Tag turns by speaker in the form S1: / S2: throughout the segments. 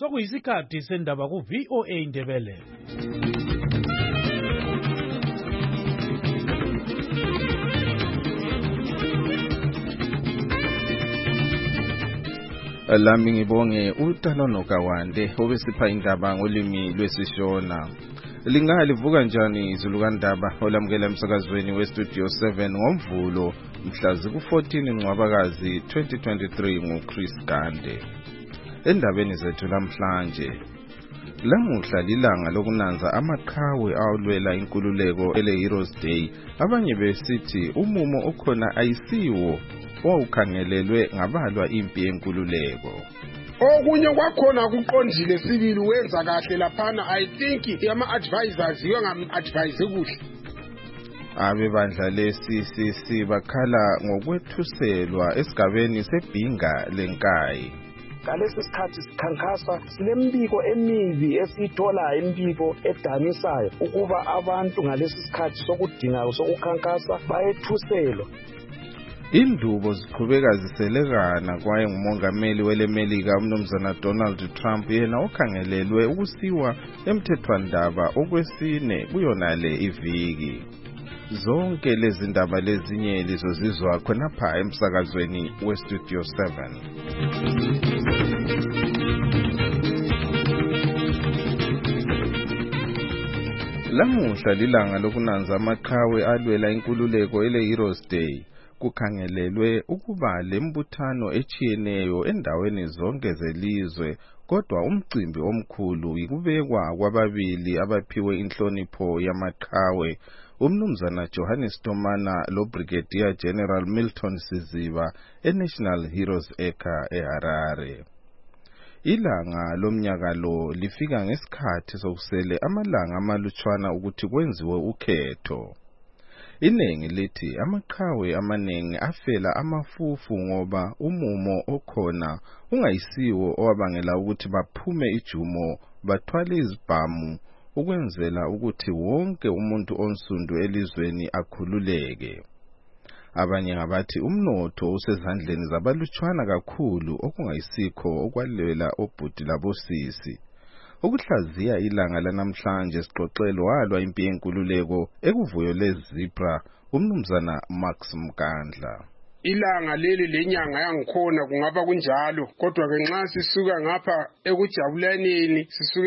S1: Sokuyisikhathi sendaba ku VOA Indebele.
S2: Lami ngibonge uTalono Kawande obesipha indaba ngolimi lwesiShona. Lingalivuka njani izulukandaba olamukela emsakazweni weStudio 7 ngoMvulo mhla ziku-14 Ncwabakazi 2023 nguChris Gande. Endabeni zethu namhlanje, lamuhla lilanga lokunanza amaqhawe awulwela inkululeko ele-Heroes Day. Abanye besithi umumo okhona ayisiwo owawukhangelelwe ngabalwa impi yenkululeko.
S3: Okunye kwakhona kuqondile sibili wenza kahle laphana. I think ama-advisors yongam-advise kuhle.
S2: Abebandla le-CCC bakhala ngokwethuselwa esigabeni sebhinga lenkayi.
S4: Ngalesi sikhathi sikhankasa sinembiko emibi esiyithola imbiko edanisayo ukuba abantu ngalesi sikhathi sokudinga sokukhankasa bayethuselwa.
S2: Indubo ziqhubeka ziselekana kwaye ngumongameli weleMelika umnumzana Donald Trump yena okhangelelwe ukusiwa emthethwandaba okwesine kuyonale iviki. Zonke lezi ndaba lezinye lizozizwa khonapha emsakazweni weStudio 7. Lamuhla lilanga lokunanza amaqhawe alwela inkululeko ele-Heroes Day. Kukhangelelwe ukuba lembuthano echiyeneyo endaweni zonke zelizwe, kodwa umcimbi omkhulu yikubekwa kwababili abaphiwe inhlonipho yamaqhawe, umnumzana Johannes Tomana lo Brigadier General Milton Siziba eNational Heroes Acre eHarare. Ilanga lomnyaka lo lifika ngesikhathi sokusele amalanga amalutshwana ukuthi kwenziwe ukhetho. Iningi lithi amaqhawe amaningi afela amafufu ngoba umumo okhona ungayisiwo owabangela ukuthi baphume ijumo bathwale izibhamu ukwenzela ukuthi wonke umuntu onsundu elizweni akhululeke. Abanye ngabathi umnotho usezandleni zabalutshwana kakhulu okungayisikho okwalwela obhudi labosisi. Ukuhlaziya ilanga lanamhlanje sixoxelo walwa impi yenkululeko ekuvuyo leZipra umnumzana Max Mkandla.
S3: Ilanga leli lenyanga yangikhona kungaba kunjalo, kodwa ke nxa sisuka ngapha ekujabulaneni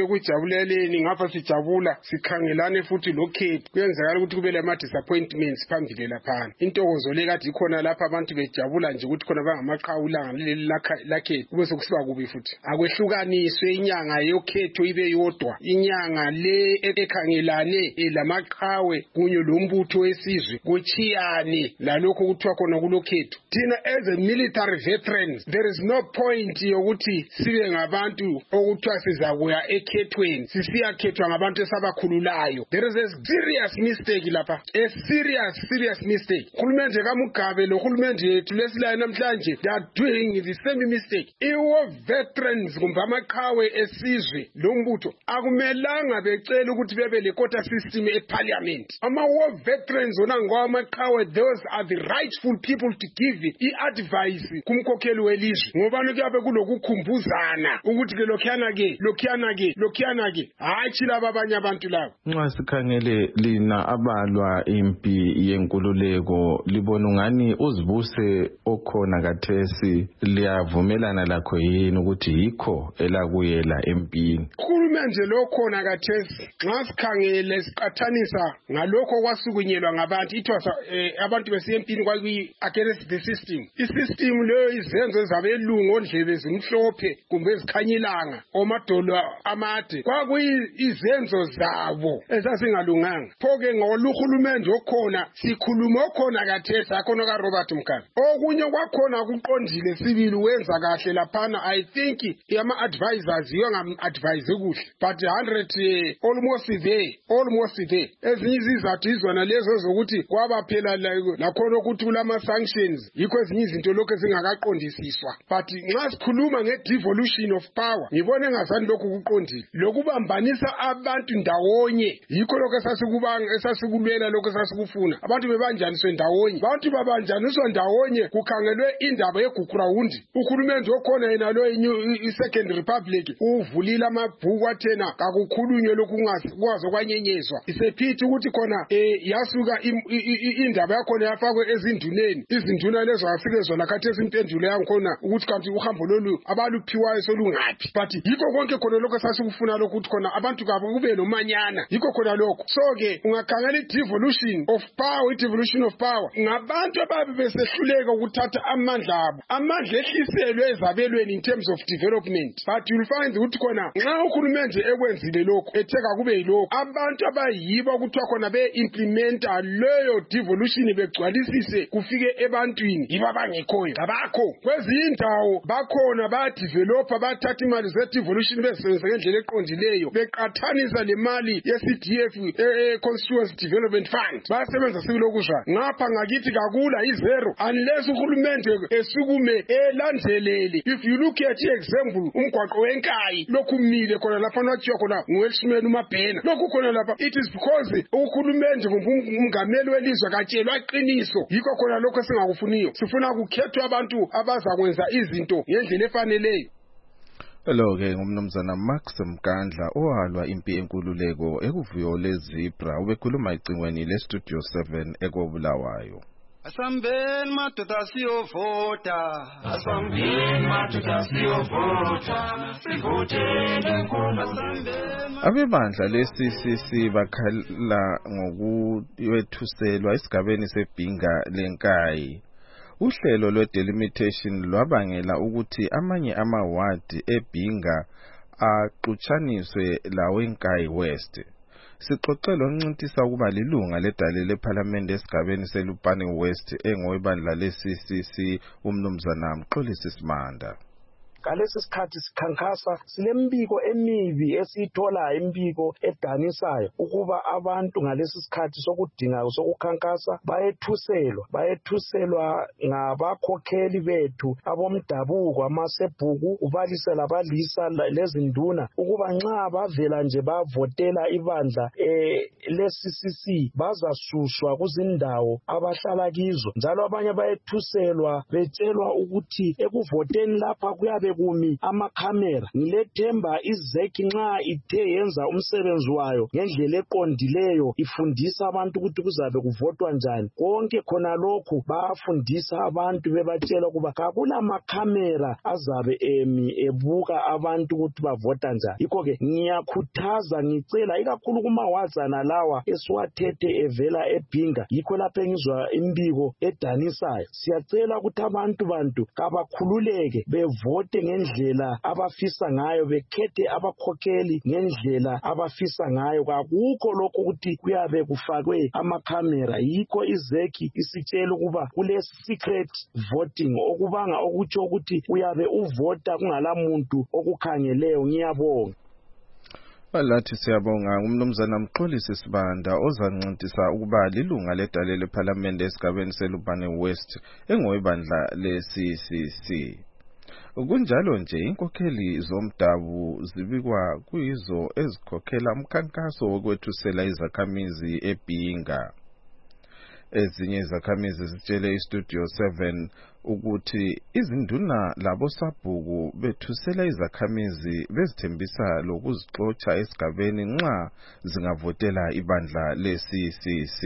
S3: ngapha sijabula sikhangelane futhi lokhetho kuyenzakala ukuthi kube lama disappointments phambili lapha. Intokozo le kade ikhona lapha abantu bejabula nje ukuthi khona bangamaqhawe ilanga leli lakhetho kube sokusiba kubi futhi. Akwehlukaniswe inyanga yokhetho ibe yodwa, inyanga le ekhangelane lamaqhawe kunye lombutho wesizwe kuchiyane lalokho kuthiwa khona kulokhetho. Thina as a military veterans, there is no point yokuthi sibe ngabantu okuthiwa sizakuya ekhethweni sisiyakhethwa ngabantu esabakhululayo. There is a serious mistake lapha, a serious mistake. Uhulumende kaMugabe lo hulumende yethu lesilayo namhlanje, they are doing the same mistake. Iwo veterans kumbe amaqhawe esizwe lombutho akumelanga becela ukuthi bebe le quota system eparliament. Ama-war veterans ona ngwamaqhawe, those are the rightful people to give i-advice kumkhokheli welizwe, ngoba kuyabe kulokukhumbuzana ukuthi ke lokhiyana ke hayi chilaba abanye abantu labo.
S2: Nxa sikhangele lina abalwa impi yenkululeko libona ngani uzibuse okhona kathesi liyavumelana lakho yini ukuthi yikho elakuyela empini?
S3: Uhulumende lo khona kathesi nxa sikhangele siqathanisa ngalokho kwasukunyelwa ngabantu ithwasa abantu besempini kwakuyi against the system. Isystem leyo izenzo ezabelungu ondlebe zimhlophe kumbe ezikhanyilanga omadolo amade kwakuyizenzo zabo ezazingalunganga. Phoke ngoluhulumende okhona sikhuluma okhona kathesi akhona kaRobert Mugabe. Okunye kwakhona kuqondile sibili wenza kahle laphana. I think ama-advisors yongam-advise kuhle. but 100 almost there ezinye izizathu izona lezo zokuthi kwaba phela lakhona ukuthi kulama sanctions yikho ezinye izinto lokho ezingakaqondisiswa but nxa sikhuluma nge-devolution of power ngibone ngazani lokhu kuqondile lokubambanisa abantu ndawonye yikho lokho esasikulwela lokho esasikufuna abantu bebanjaniswe ndawonye abantu babanjaniswa ndawonye kukhangelwe indaba yeGukurawundi uhulumende okhona yena lo i-Second Republic uvulile amabhuku athena kakukhulunywe lokhu kungaze kwanyenyezwa isephithi ukuthi khona yasuka indaba yakhona yafakwe ezinduneni izinduna lezo afike zona khathesi impendulo yangikhona ukuthi kanti uhambo lolu abaluphiwayo solungaphi but yikho konke khona lokho sasikufuna lokho ukuthi khona abantu kabo kube nomanyana yikho khona lokho so-ke ungakhangela i-devolution of power ngabantu ababe besehluleka ukuthatha amandla abo amandla ehliselwe ezabelweni in terms of development but you'll find ukuthi khona nxa uhulumende ekwenzile lokho etheka kube yilokho abantu abayibo ukuthiwa khona be-implementa leyo devolution begcwalisise kufike ebantwini yibo abangekhoyo ngabakho kwezinye indawo bakhona bayadevelopa bathatha imali ze-devolution bezisebenzisa ngendlela eqondileyo beqathanisa le mali ye-CDF Constituency Development Fund bayasebenza sikulokuzwa ngapha ngakithi kakula izero unless uhulumende esukume elandelele if you look at example umgwaqo wenkayi lokhu umile khona lapha nathiwa khona nguWelshman uMabhena lokhu khona lapha it is because uhulumende umngameli welizwe katshelwa iqiniso yikho khona lokho esingakufuniyo sifuna kukhethwa abantu abazakwenza izinto ngendlela efaneleyo.
S2: Lo-ke ngumnumzana Max Mkandla owalwa impi enkululeko ekuvuyo lezibra ubekhuluma icingweni le-Studio 7 ekobulawayo.
S5: Asambeni madoda siyovota asambeni madoda siyovota sivotele nkosazana
S2: Abebandla le-CCC bakhala ngokuwethuselwa esigabeni sebhinga lenkayi. Uhlelo lwe-delimitation lwabangela ukuthi amanye amawadi ebhinga axutshaniswe lawenkayi West. Sixoxelo ncintisa ukuba lilunga ledale lephalamende esigabeni seLupane West engowebandla le-CCC umnumzana Mxolisi Simanda.
S4: Ngalesi sikhathi sikhankasa silembiko emibi esithola imbiko edanisayo ukuba abantu ngalesi sikhathi sokudinga sokukhankasa bayethuselwa ngabakhokheli bethu abomdabuko amasebhuku ubalisela balisa lezinduna ukuba nxa bavela nje bavotela ibandla le-CCC bazasuswa kuzindawo abahlala kizo njalo abanye bayethuselwa betshelwa ukuthi ekuvoteni lapha kuyabe kumi amakhamera ngilethemba izeki nxa ithe yenza umsebenzi wayo ngendlela eqondileyo ifundisa abantu ukuthi kuzabe kuvotwa njani konke khona lokhu bayafundisa abantu bebatshela ukuba kakula makhamera azabe ebuka abantu ukuthi bavota njani yikho-ke ngiyakhuthaza ngicela ikakhulu kumawazana lawa esiwathethe evela ebhinga yikho lapho engizwa imbiko edanisayo siyacela ukuthi bantu kabakhululeke bevote ngendlela abafisa ngayo bekhethe abakhokheli ngendlela abafisa ngayo kakukho lokho ukuthi kuyabe kufakwe amakhamera yikho izeki isitshela ukuba kule secret voting okubanga okutsho ukuthi uyabe uvota kungala muntu okukhangeleyo ngiyabonga.
S2: Balathi siyabonga umnumzana Mxolisi Sibanda ozancintisa ukuba lilunga ledale lephalamende esigabeni seLupane West engowebandla le-CCC. Kunjalo nje inkokheli zomdabu zibikwa kuyizo ezikhokhela umkhankaso wokwethusela izakhamizi ebhinga. Ezinye izakhamizi zitshele iStudio 7 ukuthi izinduna labo sabhuku bethusela izakhamizi bezithembisa lokuzixoxa esigabeni nxa zingavotela ibandla le-CCC.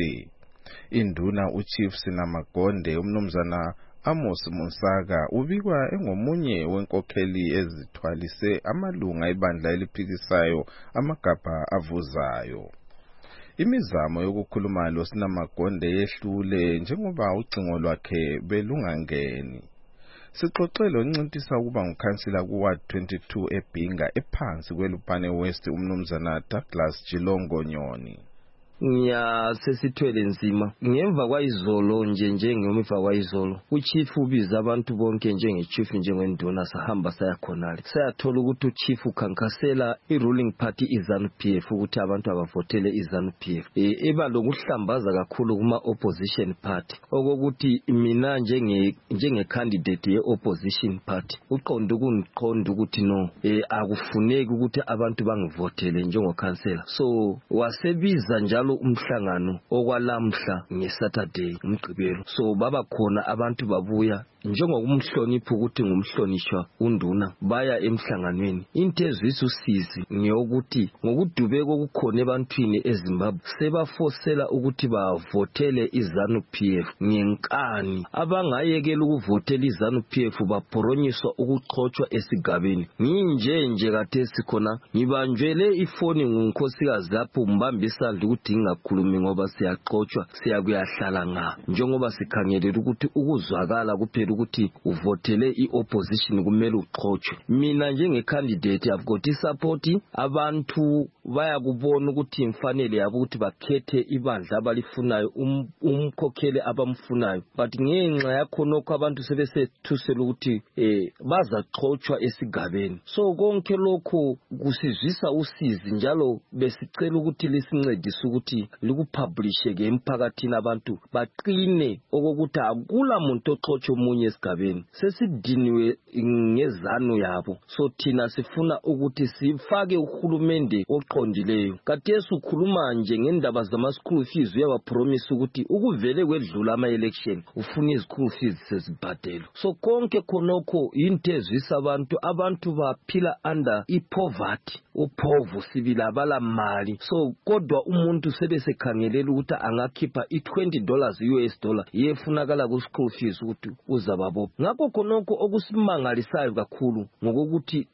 S2: Induna uChief Sinamagonde umnumzana Amos Musaka ubikwa engomunye wenkokheli ezithwalise amalunga ebandla eliphikisayo amagabha avuzayo. Imizamo yokukhuluma lo Sinamagonde yehlule njengoba ucingo lwakhe belungangeni. Sixoxelo ncintisa ukuba ngukhansila kuWard 22 ebhinga ephansi kweLupane West umnumzana Douglas Jilongo Nyoni.
S6: ngiyasesithwele nzima ngemva kwayizolo njengemva kwayizolo uchief ubiza abantu bonke njengechief njengenduna sahamba sayakhonale sayathola ukuthi uchief ukhankasela i-ruling party iZANU-PF ukuthi abantu abavotele iZANU-PF eba lokuhlambaza kakhulu kuma opposition party okokuthi mina njenge-candidate ye-opposition party uqonda ukuthi no akufuneki ukuthi abantu bangivotele njengokhansela so wasebiza njalo umhlangano okwalamhla ngeSaturday umgqibelo so baba khona abantu babuya njengokumhlonipha ukuthi ngumhlonishwa unduna baya emhlanganweni into ezwisa usizi ngeyokuthi ngokudubeka okukhona ebantwini eZimbabwe sebafosela ukuthi bavotele iZANU-PF ngenkani abangayekela ukuvotela iZANU-PF baphronyiswa ukuxoxwa esigabeni nje kade sikhona ngibanjwele ifoni ngunkosikazi lapho mbamba isandla ukuthi ngingakhulumi ngoba siyaxoxwa siyakuyahlala njengoba sikhangelela ukuthi ukuzwakala kuphela ukuthi uvotele i-opposition kumele uxoxwe mina njenge-candidate I've got i-support abantu bayakubona ukuthi imfanele yabo ukuthi bakhethe ibandla abalifunayo umkhokheli abamfunayo but ngenxa yakho nokho abantu sebesethusela ukuthi bazaxoxwa esigabeni so konke lokho kusizwisa usizi njalo besicela ukuthi lisincedise ukuthi likupublishe emphakathini abantu baqine okokuthi akula muntu oxoxa omunye esigabeni sesidiniwe ngezanu yabo so thina sifuna ukuthi sifake uhulumende oqondileyo kade ukhuluma nje ngendaba zama-school fees uyabapromise ukuthi ukuvele kwedlula ama-election ufuna izi-school fees sezibhadelo so konke khonokho into ezwisa abantu baphila under i-poverty uphovu sibili abala mali so kodwa umuntu sebesekhangelela ukuthi angakhipha $20 US yefunakala ku-school fees ukuthi uzababo ngakho khonokho okusimangalisayo kakhulu ngokuthi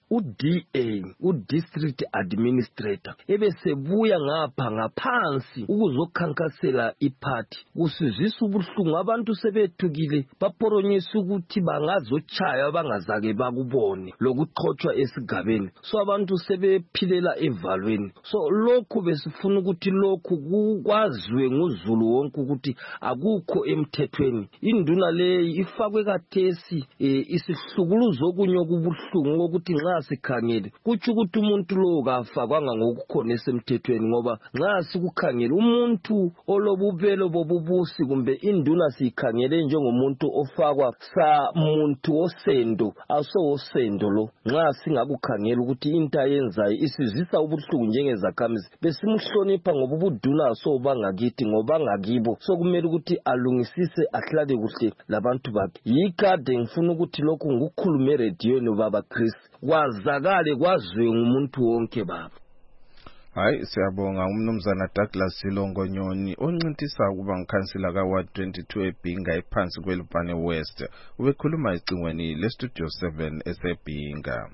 S6: u-district administrator ebesebuya ngaphansi ukuzokhankasela iphathi kusizisa ubuhlungu abantu sebethukile baphronyisa ukuthi bangazochaya bangazake bakubone lokuxoxwa esigabeni so abantu sebephilela evalweni so lokhu besifuna ukuthi lokhu kukwaziwe nguzulu wonke ukuthi akukho emthethweni induna le ifakwe kathesi isihlukuluzo okunye okubuhlungu ukuthi nxa sikhangele kuthi ukuthi umuntu lo kafakwanga ngokukhona esemthethweni ngoba nxa sikukhangela umuntu olobubelo bobubusi kumbe induna sikhangele njengomuntu ofakwa muntu osendo osendo lo nxa singakukhangela ukuthi into ayenzayo isizisa ubuhlungu njengezakhamizi besimhlonipha ngoba ubuduna bangakithi ngoba ngakibo so kumele ukuthi alungisise ahlale kuhle labantu bakhe yikade ngifuna ukuthi lokhu ngikukhulume erediyweni baba Chris kwazakale kwaziwe ngumuntu wonke baba
S2: hayi siyabonga umnumzana Douglas Silongonyoni oncintisa ukuba ngikhansela kaWard 22 eBhinga ephansi kweLupane West ubekhuluma ecingweni leStudio 7 eseBhinga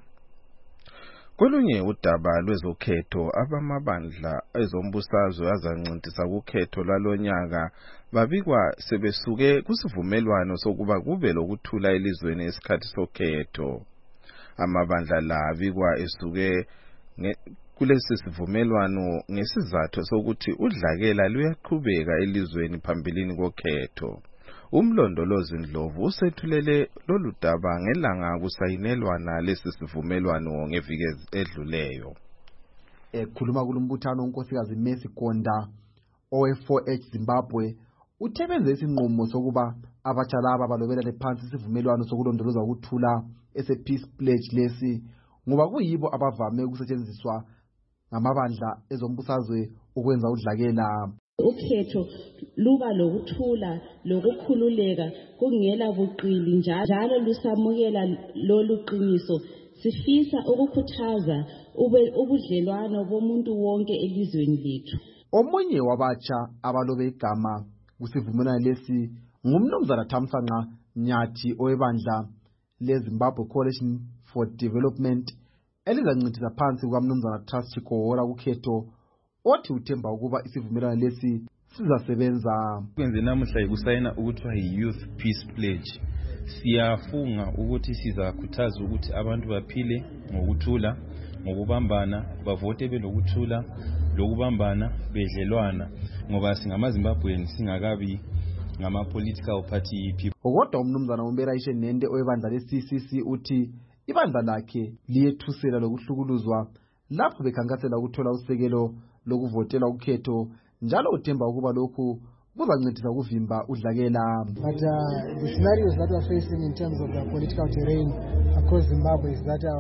S2: kolunye udaba lwezokhetho abamabandla ezombusazwe azancintisa ukhetho lalonyaka babikwa sebesuke kusivumelwano sokuba kube lokuthula elizweni esikhathi sokhetho amabandla la abikwa esuke kulesi sivumelwano ngesizathu sokuthi udlakela luyaqhubeka elizweni phambilini kokhetho umlondolozi Ndlovu usethulele lolu daba ngelanga kusayinelwana lesi sivumelwano ngeviki edluleyo
S7: ekhuluma kulumbuthano unkosikazi Mercy Gonda owe4H Zimbabwe uthebenze isinqumo sokuba abatsha laba balobelele phansi isivumelwano sokulondoloza ukuthula ese-Peace Pledge lesi ngoba kuyibo abavame ukusetshenziswa ngamabandla ezombusazwe ukwenza udlakela
S8: ukhetho luba lokuthula lokukhululeka kungela buqili njalo lusamukela lolu qiniso sifisa ukukhuthaza ubudlelwano bomuntu wonke elizweni lethu
S7: omunye wabatsha abalobe igama kusivumelwano lesi ngumnumzana Thamsanqa Nyathi owebandla leZimbabwe Coalition for Development elizancintisa phansi kukamnumzana Trust Chikora kukhetho othi uthemba ukuba isivumelwano lesi sizasebenza
S9: kwenze namuhla ikusayina ukuthiwa yi-Youth Peace Pledge siyafunga ukuthi sizakhuthaza ukuthi abantu baphile ngokuthula ngokubambana bavote belokuthula lokubambana bedlelwana ngoba singamaZimbabwean singakabi ngama-political party people.
S7: Kodwa umnumzana Umbera Ishenende oyebandla le-CCC uthi ibandla lakhe liyethusela lokuhlukuluzwa lapho bekhankasela ukuthola usekelo lokuvotela ukhetho njalo uthemba ukuba lokhu kuzancedisa ukuvimba udlakela.
S10: But the scenarios that we are facing in terms of the political terrain across Zimbabwe is that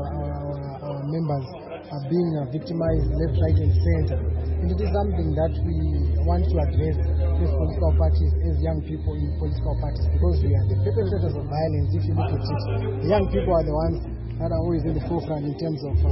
S10: our members are being victimized left, right and center. And it is something that we want to address as political parties, as young people in political parties, because we are the perpetrators of violence. If you look at it, the young people are the ones that are always in the forefront in terms of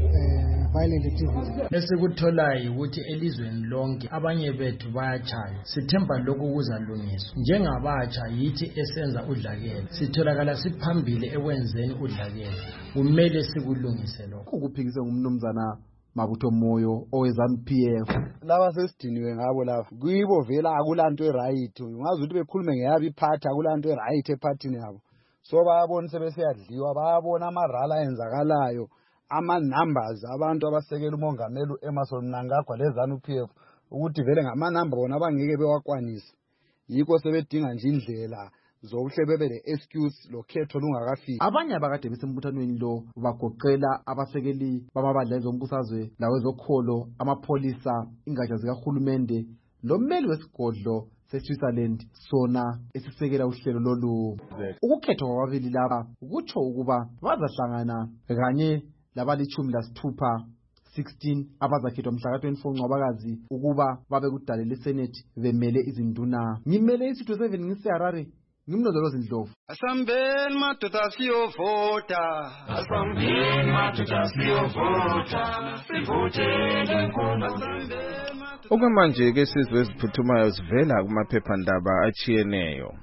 S10: violent activities.
S11: Esikutholayo ukuthi elizweni lonke abanye bethu bayachaya. Sithemba lokhu kuzalungiswa. Njengabatsha yithi esenza udlakela. Sitholakala siphambili ekwenzeni udlakela. Kumele sikulungise lokho.
S7: Ukuphikise ngumnumzana Mabutho Moyo oweZANU-PF.
S12: Laba sesidiniwe ngabo laba. Kuyibo vela akulanto eright. Ungazi ukuthi bekhulume ngeyabi iphathi akulanto eright ephathini yabo. So bayabona sebesiyadliwa bayabona amarala enzakalayo. Ama-numbers abantu abasekela umongameli Emmerson Mnangagwa leZANU-PF ukuthi vele ngama-number bona abangeke bewakwanise. Yikho sebedinga nje indlela zokuhle bebe le-excuse lokhetho lungakafiki.
S7: Abanye abakade besembuthanweni lo bagoqela abasekeli bamabandla ezombusazwe lawezokholo, amapolisa, ingatsha zikahulumende, lommeli wesigodlo seSwitzerland sona esisekela uhlelo lolu. Ukukhethwa kwababili laba kutsho ukuba bazahlangana kanye labalitshumi lasithupha 16 abazakhethwa mhla ka-24 Ncwabakazi ukuba babe kudale leSenate bemele izinduna. Ngimele isitho 7 ngisiHarare. Ngimnozolozi Ndlovu.
S5: Asambeni madoda siyovota. Asambeni madoda siyovota. Sivotele inkosi.
S2: Okwamanje ke sizwe eziphuthumayo zivela kumaphephandaba achiyeneyo.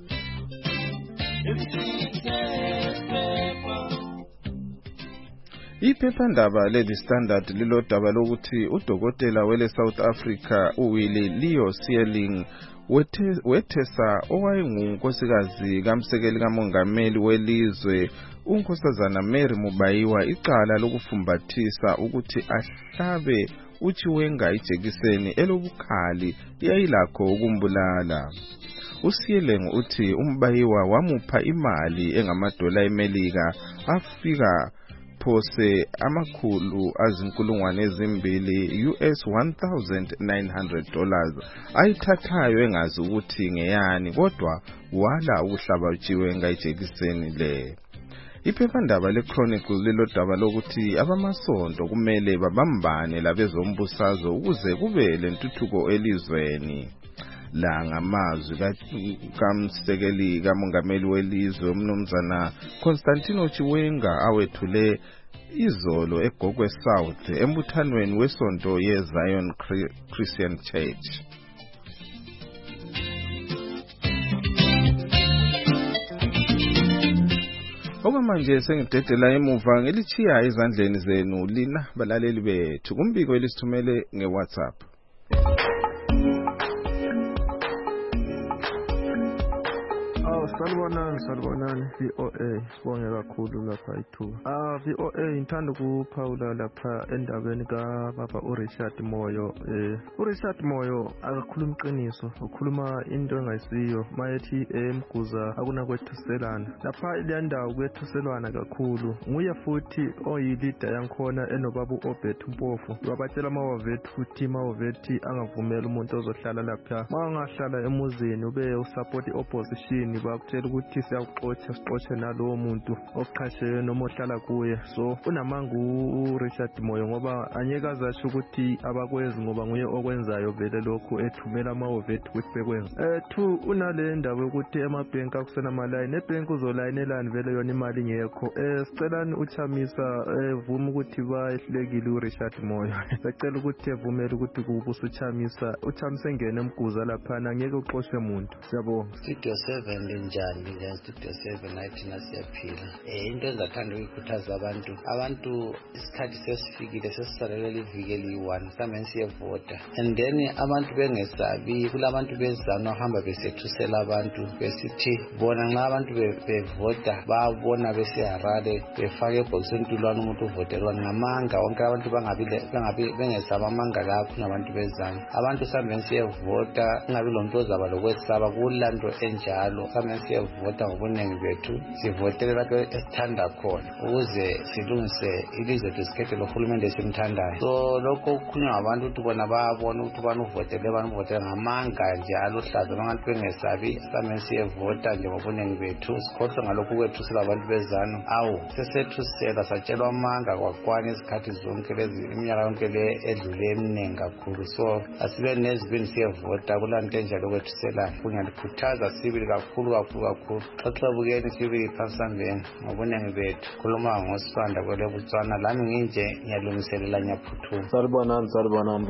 S2: Iphephandaba le Standard lilodaba lokuthi udokotela wele South Africa uWillie Leo Sealing wethesa owayengunkosikazi kamsekeli kamongameli welizwe unkosazana Mary Mubayiwa icala lokufumbathisa ukuthi ahlabe uChiwenga ijekiseni elobukhali yayilakho ukumbulala. uSealing uthi uMbayiwa wamupha imali engamadola eMelika afika phose amakhulu azinkulungwane ezimbili US $1,900 ayithathayo engazi ukuthi ngeyani kodwa wala ukuhlaba uChiwenga ijekiseni le. Iphephandaba leChronicle lilodaba lokuthi abamasonto kumele babambane labezombusazwe ukuze kube lentuthuko elizweni. La ngamazwi kamsekeli kamongameli welizwe umnumzana Constantino Chiwenga awethule izolo eGogwe South embuthanweni wesonto yeZion Christian Church. Okwamanje sengidedela emuva ngelichiya ezandleni zenu lina balaleli bethu kumbiko elisithumele ngeWhatsApp.
S13: Salibonani VOA sibonge kakhulu lapha ithuba. VOA ngithanda ukuphawula lapha endabeni kaBaba uRichard Moyo. uRichard Moyo akakhuluma iqiniso, ukhuluma into engayisiyo mayethi emguza akunakwethuselana. Lapha ile ndawo kwethuselwana kakhulu. Nguye futhi oyilida yankhona enobaba uObert Mpofu. Wabatshela amawavethu ukuthi mawavethi angavumela umuntu ozohlala lapha. Mangahlala emuzini ube usupport opposition bakutshela ukuthi siyakuxotsha nalowo muntu oqhashiwe noma ohlala kuye. So unamangu uRichard Moyo ngoba anyeke azasho ukuthi abakwenzi ngoba nguye okwenzayo vele lokho ethumela amawavethu ukuthi bekwenza. Two unale ndaba ukuthi emabhenki akusena malayini ebhenki uzolayinelani vele yona imali ngekho. Sicelani uChamisa vuma ukuthi bayehlulekile uRichard Moyo. Sicela ukuthi evumele ukuthi kubusa uChamisa engene emguza lapha angeke uxoshwe umuntu. Siyabonga.
S14: Studio 7 Kunjani Studio 7 nathi nasiyaphila. Into engathanda ukuyikhuthaza abantu isikhathi sesifikile sesisalele livike liyi-1 mhlawumbe siyevota, and then abantu bengesabi, kulabantu bezana ohamba besethusela abantu besithi bona nxa abantu bevota babona besiharare befake ebhokisini entulwana umuntu uvotelwana ngamanga wonke abantu bengesaba amanga lapho nabantu bezana. Abantu mhlawumbe siyevota kungabi lomuntu ozaba lokwesaba kulanto enjalo. Mhlawumbe siyevota ngobunengi bethu sivotele lapho esithanda khona ukuze silungise ilizwe lethu, sikhethe lo hulumende esimthandayo. So lokho kukhulunywa ngabantu ukuthi bona bayabona ukuthi banuvotele ngamanga njalo hlaza abantu bengesabi. Mhlawumbe siyevota nje ngobunengi bethu sikhohlwe ngalokhu kwethu silabantu bezana. Sesethusela satshelwa amanga kwakwana izikhathi zonke lezi iminyaka yonke le edlule eminingi kakhulu. So asibe nezibini siyevota kulanto enjalo kwethusela kungalikhuthaza sibili kakhulu. Xaxabukeni sibili phasambeni ngobunengi bethu. Khuluma ngosibanda kwele Botswana, lami nginje ngiyalungiselela ngiyaphuthuma.
S15: Salibonani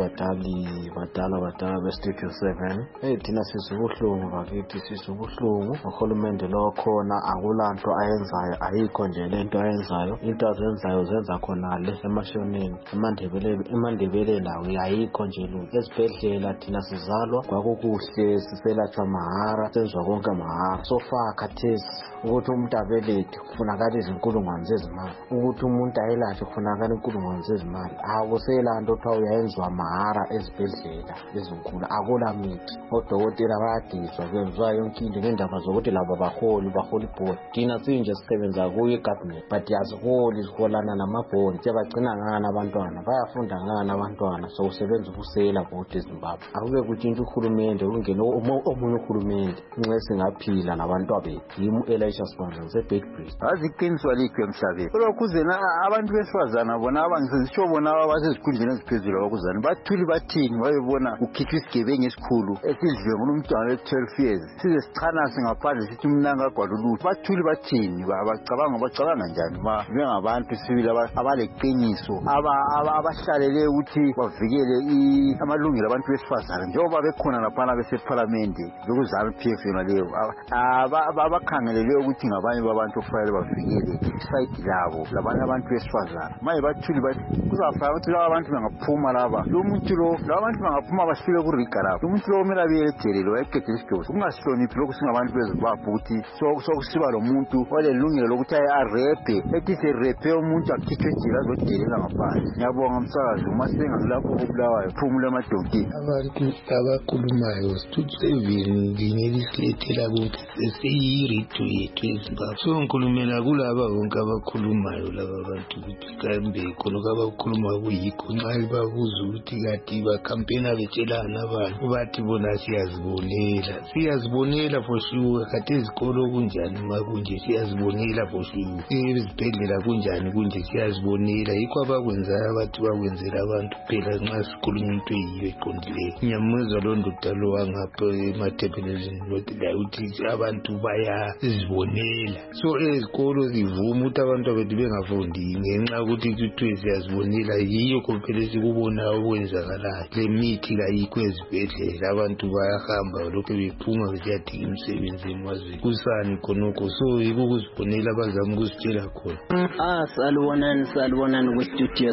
S15: badala beStudio 7. Thina sisubuhlungu bakithi, sisubuhlungu. Uhulumende lo khona akulanto ayenzayo, ayikho nje lento ayenzayo. Into azenzayo zenza khonale emashoneni, emandebeleni lawo ayikho nje lutho. Esibhedlela thina sizalwa kwakukuhle, siselatshwa mahara, senzwa konke mahara. So far khathesi ukuthi umuntu abelethe kufunakala izinkulungwane zezimali, ukuthi umuntu ayelatshwe kufunakala inkulungwane zezimali. Akuselanto kuthiwa uyayenzwa mahara ezibhedlela ezinkulu, akula mithi. Odokotela bayadiswa kwenziwa yonke into ngendaba zokuthi labo baholi ibhodi. Thina sinje sisebenza kuyo igovernment but yaziholi siholana namabhodi. Sebagcina ngani abantwana, bayafunda ngani abantwana, so usebenza ubusela bodwa eZimbabwe. Akube kutshintsha uhulumende kungene omunye uhulumende nxa singaphila nabantwana bethu. Yimi Elisha Sibanda seBedbridge.
S16: Aziqiniswa likho emhlabeni. Lokuzena abantu besifazana bona abangisisho bona abasezikhundleni eziphezulu abakuzana bathuli bathini bayebona ukhitshwa isigebengu esikhulu esidliwe ngumntwana we-12 years size sichana singaphandle sithi umnanga gwaluluthi. Bathuli bathini, bacabanga njani bengabantu sibili abaleqiniso abahlalele ukuthi bavikele amalungelo abantu besifazana njengoba bekhona laphana besephalamende lokuzama PF yona leyo abakhangelele ukuthi ngabanye babantu kufanele bavikele isayidi labo labanye abantu besifazana. Maye bathuli kuzafana ukuthi laba abantu bangaphuma laba abantu bangaphuma basifike kuriga lapho. Lo muntu lo kumele abelethelele wayeqedile isigqoko kungasihloniphi lokhu singabantu beZimbabwe ukuthi sokusiba lo muntu olelungelo lokuthi arepe ethi serepe umuntu akhitshwe ejele azodelela ngaphandle. Ngiyabonga msakazi uMasenga lapho kubulawayo phumula amadonki.
S17: Abantu abakhulumayo Studio 7 nginelisilethela ukuthi sesiyiritu yethu eZimbabwe. So ngikhulumela kulaba bonke abakhulumayo laba bantu ukuthi kambe khona abakhuluma kuyikho nxa babuza ukuthi kati bakampena betshelana abantu bathi bona siyazibonela for sure. Kati ezikolo kunjani makunje siyazibonela for sure. Ezibhedlela kunjani kunje siyazibonela. Yikho abakwenzayo abathi bakwenzela abantu phela nxa sikhuluma into eyiyo eqondileyo. Ngiyamuzwa lo ndoda lo wangapha emathebelezini ukuthi abantu bayazibonela. So ezikolo zivuma ukuthi abantu bethu bengafundi ngenxa ukuthi kuthiwe siyazibonela. Yiyo phela sikubona okwenzakalayo. Le mithi kayikho ezibhedlela, abantu bayahamba lokho bephuma besiyadinga imisebenzi emazweni. Kusani khonokho, so yikho ukuzibonela abazama ukusitshela khona.
S18: Salibonani kuStudio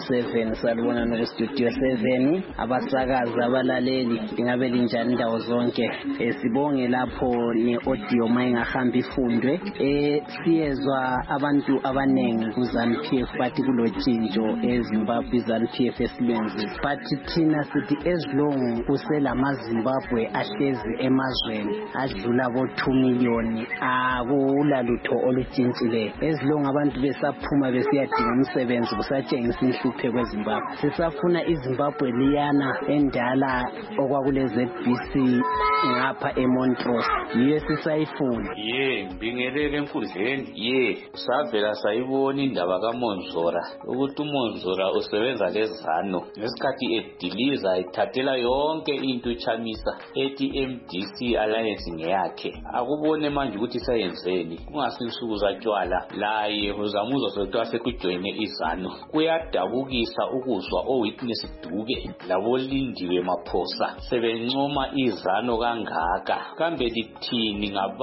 S18: 7 abasakazi abalaleli ingabe linjani indawo zonke. Sibonge lapho ne-audio mayingahambi ifundwe. Siyezwa abantu abanengi kuZANU-PF bathi kulotshintsho eZimbabwe iZANU-PF esilwenzi, but thina sithi as long kuselamaZimbabwe ahlezi emazweni adlula bo2 million akulalutho olutshintshileyo. As long abantu besaphuma besiyadinga umsebenzi kusatshengisa inhluphe kweZimbabwe. Sisafuna iZimbabwe liyana endala okwakule ZBC ngapha eMontrose, yiyo sisayifuna.
S19: Ngibingelele enkundleni. Savela sayibona indaba kaMonzora ukuthi uMonzora usebenza leZANU ngesikhathi ediliza ethathela yonke into echamisa ethi MDC alliance ngeyakhe. Akubone manje ukuthi sayenzeni, kungasinsuku zatshwala laye uzamuzwa sokuthiwa sekujoyine iZANU. Kuyadabukisa ukuzwa owitness Dube labolindiwe Maphosa sebencoma iZANU kangaka. Kambe lithini ngaba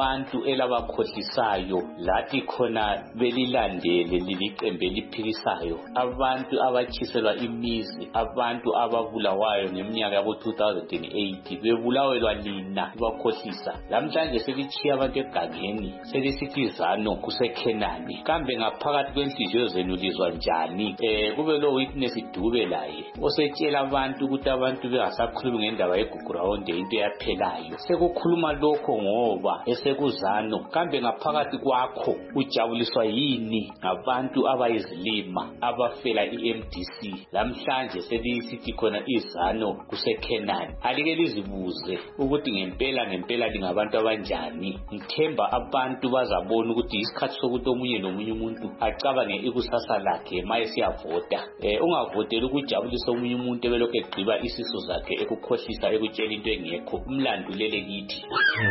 S19: labantu elabakhohlisayo lathi khona belilandele liliqembe eliphikisayo, abantu abatshiselwa imizi, abantu ababulawayo ngeminyaka yabo 2008 bebulawelwa lina bakhohlisa. Lamhlanje selitshiya abantu egangeni selisithi izano kuseKhenani. Kambe ngaphakathi kwenhliziyo zenu lizwa njani? Kube lo witness Dube laye osetshela abantu ukuthi abantu bengasakhulumi ngendaba yeGugurawonde into yaphelayo. Sekukhuluma lokho ngoba esekuzano. Kambe ngaphakathi kwakho ujabuliswa yini ngabantu abayizilima abafela iMDC? Lamhlanje selisithi khona izano kuseKhenani. Alike lizibuze ukuthi ngempela lingabantu abanjani. Ngithemba abantu bazabona ukuthi isikhathi sokuthi omunye nomunye umuntu acabange ikusasa lakhe maye siyavota. Ungavotela ukujabulisa omunye umuntu ebelokhu egqiba isiso zakhe ekukhohlisa ekutshela into engekho. Umlandulele kithi.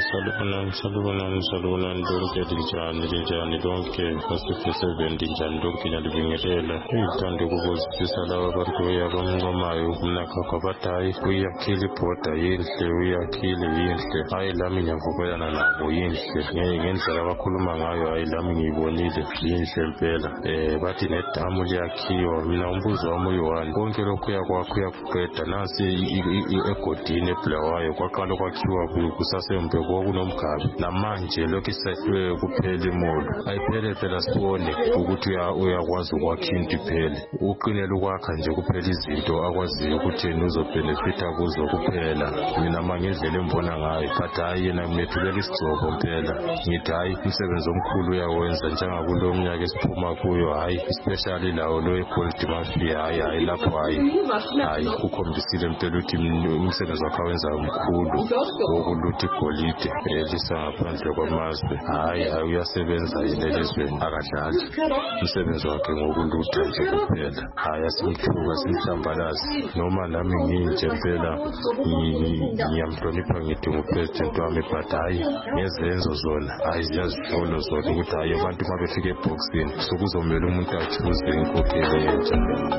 S20: Salubonani lonke linjani lonke base-7 linjani lonke nalibingelela. Ngithanda ukubuzisa laba abantu abamncomayo umnakhakho abathi hayi uyakhile ibhoda yinhle, uyakhile yinhle. Hayi lami ngiyavumelana nabo yinhle. Ngendlela abakhuluma ngayo hayi lami ngiyibonile yinhle impela. Bathi nedamu liyakhiwa. Mina umbuzo wami uyi-1, konke lokhu uyakuqeda nasi egodini eBulawayo kwaqala kwakhiwa kusasembe kunomgabi. Namanje lokhu isahlwe kuphela imolo. Ayiphele phela sibone ukuthi uyakwazi ukwakha into iphele. Uqinele ukwakha nje kuphela izinto akwaziyo ukuthi yena uzobenefita kuzo kuphela. Mina mangendlela embona ngayo but hayi yena ngimethulela isigcobo phela. Ngithi hayi umsebenzi omkhulu uyawenza njengakulo mnyaka esiphuma kuyo, hayi especially lawo lo eGold Mafia. Hayi lapho hayi ukhombisile impela ukuthi umsebenzi wakhe wenza umkhulu wokulutha igolide lisangaphandle kwamazwe. Hayi uyasebenza yelelizweni akadlali. Umsebenzi wakhe ngokulutha nje kuphela. Hayi asimthuka simhlambalazi. Noma nami nginje phela ngiyamhlonipha ngithi ngupresident wami but hayi ngezenzo zona hayi ziyazihlola zona ukuthi hayi abantu uma befika eboxini sokuzomela umuntu achuze inkokhelo yentsha.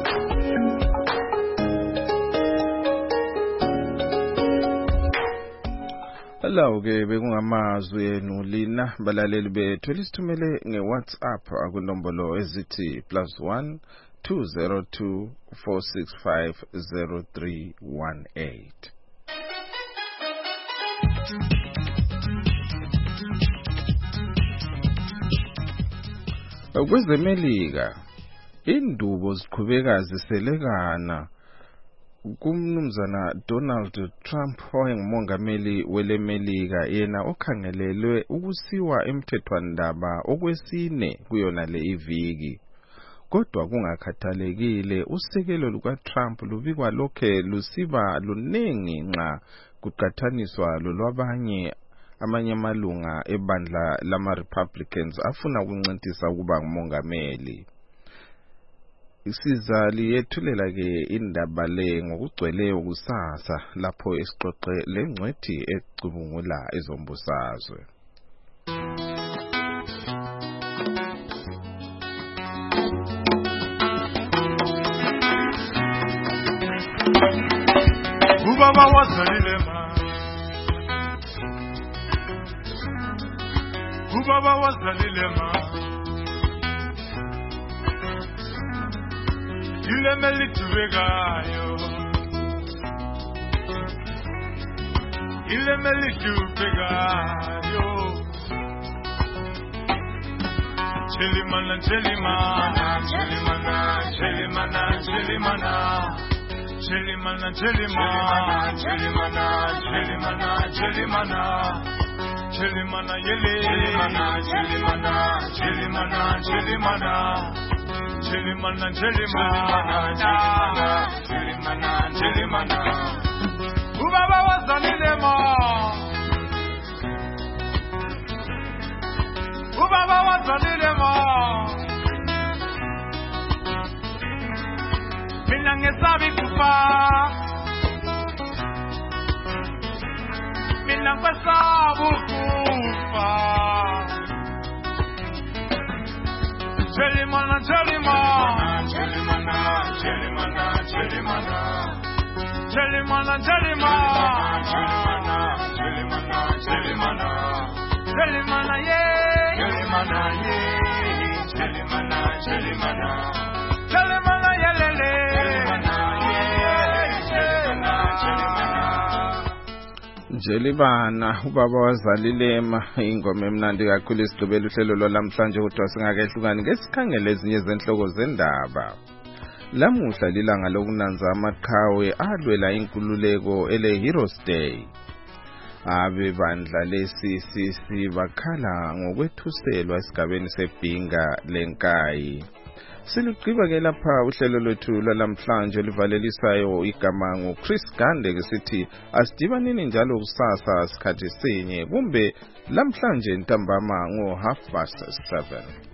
S2: Hello-ke bekungamazwi enu lina balaleli bethu lisithumele ngeWhatsApp akunombolo ezithi +1 202 465 0318. Kwezemelika indubo ziqhubeka ziselekana kumnumzana Donald Trump oyengumongameli welemelika, yena okhangelelwe ukusiwa emthethwandaba okwesine kuyona le iviki. Kodwa kungakhathalekile usekelo lukaTrump lubikwa lokhe lusiba luningi nxa kuqathaniswa lolwabanye amanye amalunga ebandla lama-Republicans afuna ukuncintisa ukuba ngumongameli. Isizali yethulela ke indaba le ngokugcweleyo kusasa lapho esixoxe lengcwethi ecubungula ezombusazwe.
S21: Ubaba wazalile ma, ubaba wazalile ma, ile melitubegayo, ile melitubegayo. Chelimana, chelimana, chelimana, chelimana, chelimana. Chelimana, chelimana, chelimana, chelimana, chelimana, chelimana, yele, chelimana, chelimana, chelimana, chelimana, chelimana, chelimana, chelimana, chelimana. Ubaba wazalile ma, ubaba wazalile ma. Mina ngesabi kufa, mina ngesabi kufa. Chelimana, chelimana, chelimana, chelimana, chelimana, chelimana, chelimana, chelimana, chelimana, chelimana, Chelimana yeah, Chelimana yeah, Chelimana, Chelimana, Chelimana yeah, lele, Chelimana yeah, Chelimana, Chelimana.
S2: Jelibana ubaba wazalilema ingoma emnandi kakhulu isigqibela uhlelo lwalamhlanje kodwa singakehlukani ngesikhangele ezinye zenhloko zendaba. Lamuhla lilanga lokunanza amaqhawe alwela inkululeko ele Heroes Day. Abe bandla leCCC bakhala ngokwethuselwa esigabeni seBhinga lenkayi. Siligqiba ke lapha uhlelo lwethu lwalamhlanje olivalelisayo igama nguChris Gande ke sithi asidibanini njalo kusasa sikhathi sinye kumbe lamhlanje ntambama ngo 7:30.